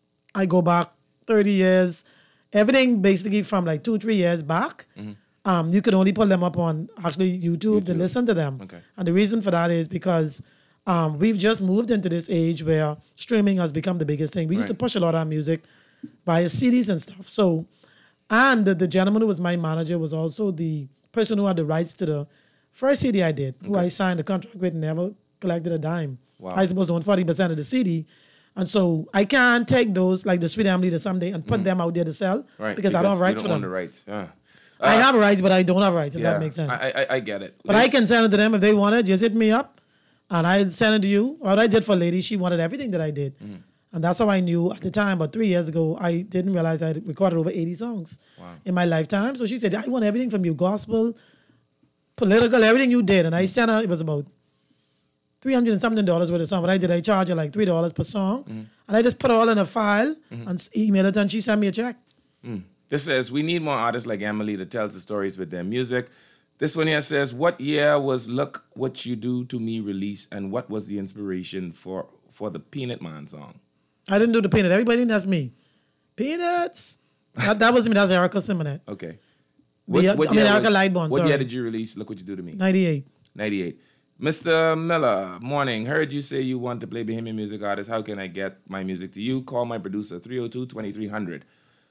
I go back thirty years, everything basically from like two, three years back. Um, you can only pull them up on actually YouTube, to YouTube. listen to them. Okay. And the reason for that is because um, we've just moved into this age where streaming has become the biggest thing. We used to Right. push a lot of our music via C Ds and stuff. So, and the, the gentleman who was my manager was also the person who had the rights to the first C D I did, who I signed a contract with and never collected a dime. Wow. I supposed to own forty percent of the C D. And so I can't take those, like the Sweet Emily to someday and put them out there to sell Right. because, I don't have you rights don't for own them. the rights. Yeah. I Uh, have rights, but I don't have rights, if yeah, that makes sense. I, I I get it. But I can send it to them if they want it. Just hit me up, and I send it to you. What I did for Lady, she wanted everything that I did, Mm-hmm. and that's how I knew at the time. But three years ago, I didn't realize I had recorded over eighty songs in my lifetime. So she said, "I want everything from you: gospel, political, everything you did." And I sent her. It was about three hundred and something dollars worth of song. What I did, I charged her like three dollars per song, Mm-hmm. and I just put it all in a file and s- email it, and she sent me a check. This says, we need more artists like Emily that tells the stories with their music. This one here says, what year was Look What You Do To Me released, and what was the inspiration for, for the Peanut Man song? I didn't do the peanut. Everybody that's me. Peanuts. That, that was me. That's Erica Simonet. Okay. The- I mean, year Erica was- Lightbourne, What sorry. year did you release Look What You Do To Me? ninety-eight. ninety-eight. Mister Miller, morning. Heard you say you want to play Bahamian music artist. How can I get my music to you? Call my producer, three oh two, twenty-three hundred.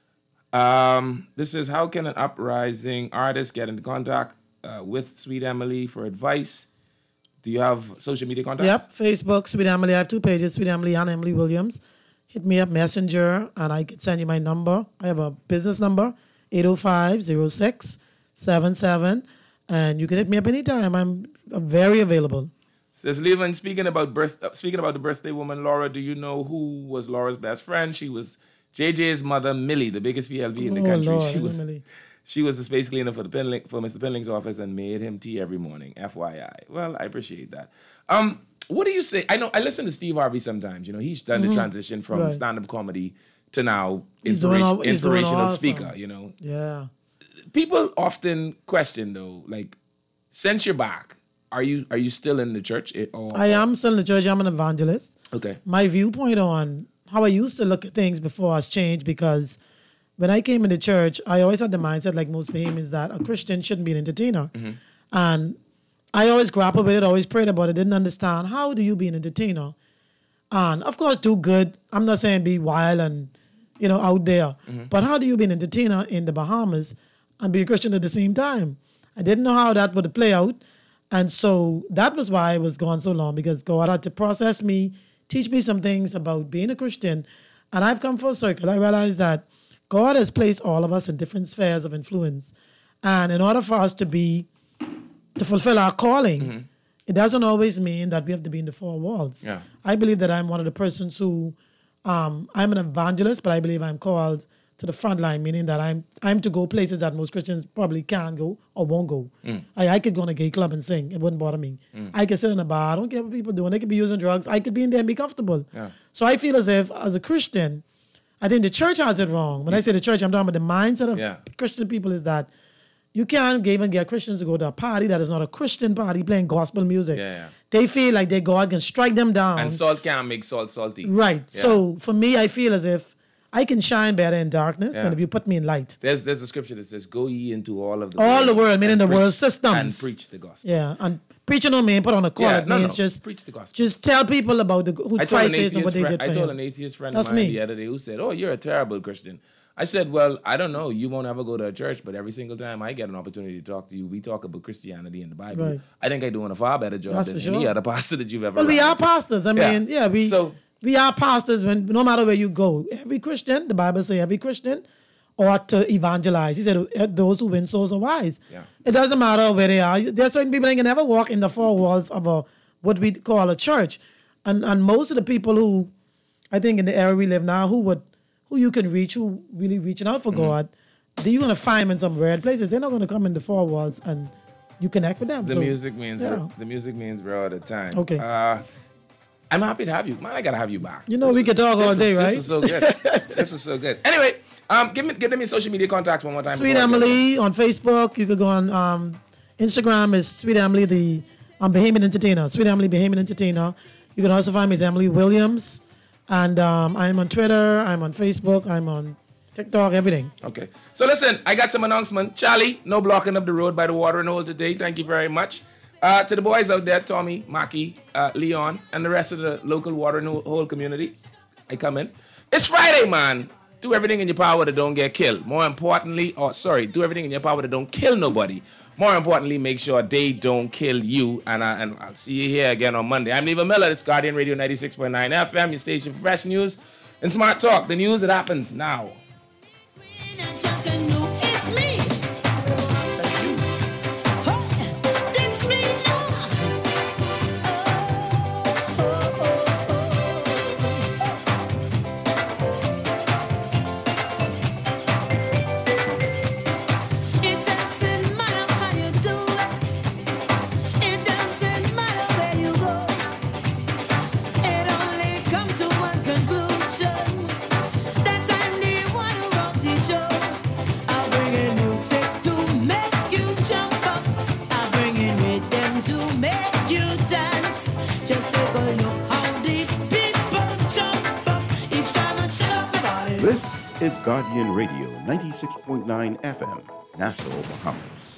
Um, this is, how can an uprising artist get in contact uh, with Sweet Emily for advice? Do you have social media contacts? Yep, Facebook, Sweet Emily. I have two pages, Sweet Emily and Emily Williams. Hit me up, Messenger, and I can send you my number. I have a business number, eight oh five, oh six seven seven, and you can hit me up anytime. I'm, I'm very available. Says Levin, speaking about birth, uh, speaking about the birthday woman Laura, do you know who was Laura's best friend? She was J J's mother, Millie, the biggest P L V in the Oh, country. Lord, she was Millie. she was the space cleaner for the Penling, for Mister Penling's office and made him tea every morning. F Y I. Well, I appreciate that. Um, what do you say? I know I listen to Steve Harvey sometimes. You know, he's done the transition from Right. stand-up comedy to now He's doing inspiration, all- he's doing inspirational awesome. speaker. You know, Yeah. people often question though, like, since you're back, are you are you still in the church? It, or, I am still in the church. I'm an evangelist. Okay. My viewpoint on how I used to look at things before has changed because when I came into church, I always had the mindset, like most Bahamians, that a Christian shouldn't be an entertainer. And I always grappled with it, always prayed about it, didn't understand how do you be an entertainer? And of course, do good. I'm not saying be wild and, you know, out there. But how do you be an entertainer in the Bahamas and be a Christian at the same time? I didn't know how that would play out. And so that was why I was gone so long, because God had to process me, teach me some things about being a Christian. And I've come full circle. I realized that God has placed all of us in different spheres of influence. And in order for us to be, to fulfill our calling, it doesn't always mean that we have to be in the four walls. Yeah. I believe that I'm one of the persons who, um, I'm an evangelist, but I believe I'm called to the front line, meaning that I'm I'm to go places that most Christians probably can't go or won't go. I, I could go in a gay club and sing. It wouldn't bother me. I could sit in a bar. I don't care what people doing. They could be using drugs. I could be in there and be comfortable. Yeah. So I feel as if, as a Christian, I think the church has it wrong. When I say the church, I'm talking about the mindset of Yeah. Christian people is that you can't even get Christians to go to a party that is not a Christian party playing gospel music. Yeah, yeah. They feel like their God can strike them down. And salt can't make salt salty. Right. Yeah. So for me, I feel as if I can shine better in darkness Yeah. than if you put me in light. There's there's a scripture that says, "Go ye into all of the All the world, meaning and the preach- world systems. and preach the gospel." Yeah, and preaching don't mean put on a call. Yeah, it no, means no. just Preach the gospel. Just tell people about the, who I told, an Christ is and atheist what they friend, did for I told him. an atheist friend That's of mine me. the other day who said, "Oh, you're a terrible Christian." I said, "Well, I don't know. You won't ever go to a church, but every single time I get an opportunity to talk to you, we talk about Christianity and the Bible. Right. I think I'm doing a far better job That's than for any sure. other pastor that you've ever." Well, we ran are into. pastors. I Yeah. mean, yeah, we So- we are pastors when no matter where you go. Every Christian, the Bible says every Christian ought to evangelize. He said, "Uh, those who win souls are wise." Yeah. It doesn't matter where they are. There are certain people that can never walk in the four walls of a what we call a church. And and most of the people who, I think in the era we live now, who would who you can reach, who really reaching out for God, then you're gonna find them in some weird places. They're not gonna come in the four walls and you connect with them. The So, music means yeah. the music means we're out of time. Okay. Uh, I'm happy to have you. Man, I gotta have you back. You know, This we was- could talk this all was- day, right? This was so good. This was so good. Anyway, um, give me give them your social media contacts one more time. Sweet before I go. Emily on Facebook. You could go on um, Instagram is Sweet Emily the um, Bahamian Entertainer. Sweet Emily Bahamian Entertainer. You can also find me as Emily Williams. And um, I'm on Twitter. I'm on Facebook. I'm on TikTok. Everything. Okay. So listen, I got some announcement. Charlie, no blocking up the road by the watering hole today. Thank you very much. Uh, to the boys out there, Tommy, Maki, uh, Leon, and the rest of the local watering hole community, I come in. It's Friday, man. Do everything in your power to don't get killed. More importantly, or sorry, do everything in your power to don't kill nobody. More importantly, make sure they don't kill you. And, I, and I'll see you here again on Monday. I'm Leva Miller. It's Guardian Radio ninety-six point nine F M, your station for fresh news and smart talk. The news that happens now. It's me. It's me now. It doesn't matter how you do it. It doesn't matter where you go. It only comes to one conclusion. That I'm the one who wrote the show. I bring in music to make you jump up. I bring in rhythm to make you dance. Just take a look how the people jump up. Each time I shut up about it. This is Guardian Radio ninety-six point nine F M, Nassau, Bahamas.